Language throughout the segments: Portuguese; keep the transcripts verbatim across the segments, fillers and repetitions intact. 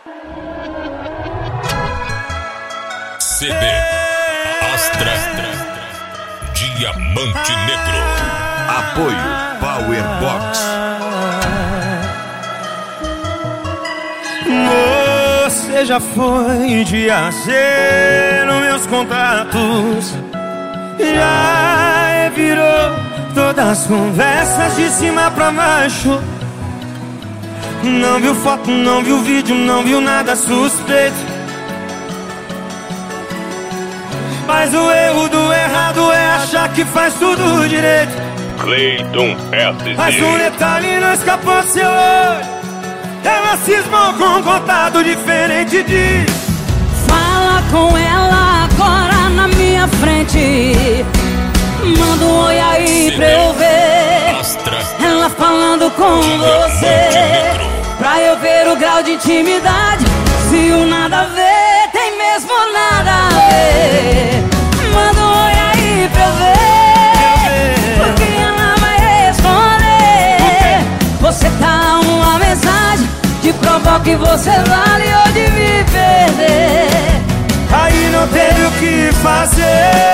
C D Astra Diamante Negro. Apoio Powerbox. Você já foi de A a Z nos meus contatos, já virou todas as conversas de cima pra baixo. Não viu foto, não viu vídeo, não viu nada suspeito. Mas o erro do errado é achar que faz tudo direito. Cleiton S D. Mas um detalhe não escapou do seu olho. Ela cismou com um contato diferente de... Fala com ela agora na minha frente. Manda um oi aí pra eu ver. Astra Ela falando com você, pra eu ver o grau de intimidade. Se o nada a ver, tem mesmo nada a ver. Manda um oi aí pra eu ver, porque ela vai responder. Você tá uma mensagem de provar que você vale ou de me perder. Aí não teve o que fazer.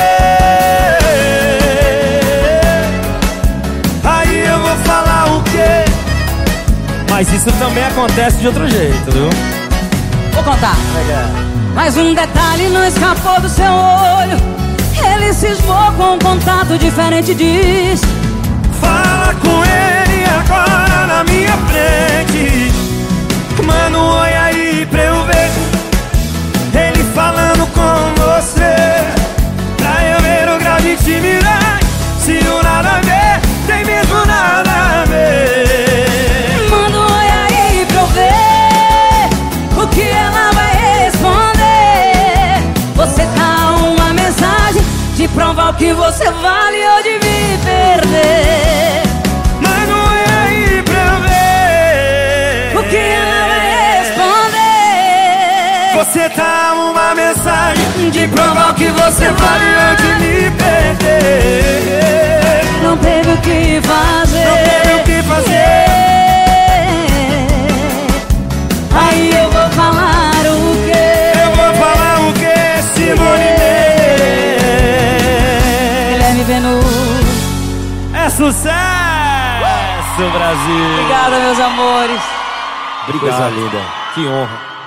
Aí eu vou falar o quê? Mas isso também acontece de outro jeito, viu? Vou contar. Mas um detalhe não escapou do seu olho. Ele cismou com um contato diferente, diz. Fala com ele agora na minha frente. Manda um oi aí pra eu ver. Ele falando com você, pra eu ver o grau de intimidade. Se o nada a ver, tem mesmo nada a ver. Manda um oi aí pra eu ver o que ela vai responder. Você tá uma mensagem de provar o que você vale ou de me perder. Manda um oi aí pra eu ver O que ela vai responder. Você tá uma mensagem de provar que você vale ou de me perder. Não teve o que fazer. Não teve o que fazer. Aí eu vou falar o quê? Eu vou falar o que, Simone Mendes? Guilherme Venuto. É sucesso, Brasil. Obrigado, meus amores. Obrigado. Coisa linda. Que honra.